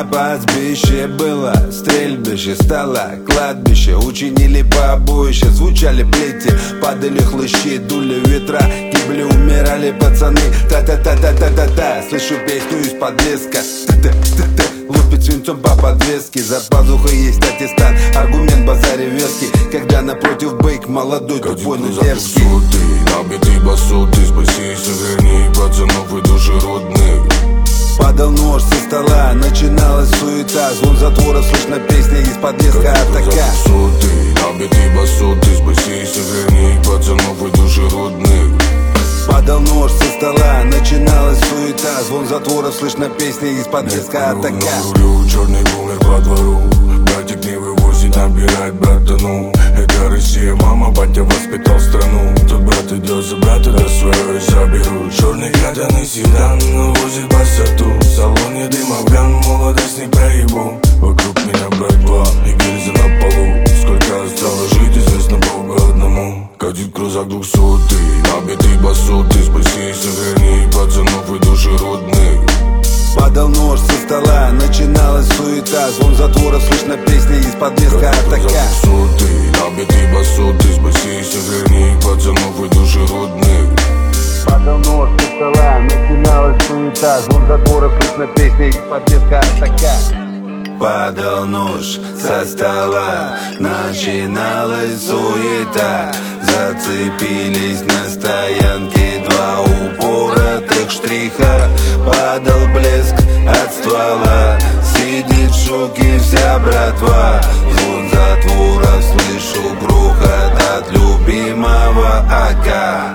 пастбище было, стрельбище стало кладбище. Учинили побоище, звучали плети, падали хлыщи, дули ветра, гибли, умирали пацаны. Та-та-та-та-та-та-та. Слышу песню из-под леска, та-та-та-та. Лупит свинцом по подвеске, за пазухой есть аттестат. Аргумент базаре веский, когда напротив бейк молодой, тупой, но дерзкий. Набитый басоты, спаси и сохрани пацанов и душеродных. Падал нож со стола, начиналась суета. Звон затвора, слышно песня из-под леска атака. Набитый басоты, спаси и сохрани пацанов и душеродных. Падал нож со стола, начиналась суета. Звон затвора, слышно песня из-под леска атака. На рулю черный бумер по двору. Братик не вывозит, набирает братану. Это Россия, мама, батя воспитал страну. Тут брат идет за брата, да свое заберу. Черный катаный седан, возит пассату. В салоне дым, афган, молодость не проебу. Вокруг меня борьба и гильзы на полу. Сколько осталось жить, известно Богу одному. Катит крузак 200-й, набитый басоты. Спаси и сохрани пацанов и душеродных. Падал нож со стола, начиналась суета. Звон затвора, слышно песня из-под леска атака. Набитый басоты, спаси и сохрани пацанов и душеродных. Падал нож со стола, начиналась суета. Звон затвора, слышно песня из-под леска атака. Падал нож со стола, начиналась суета. Зацепились на стоянке два упоротых штриха. Падал блеск от ствола, сидит в шоке вся братва. Звон затвора, слышу грохот от любимого АК.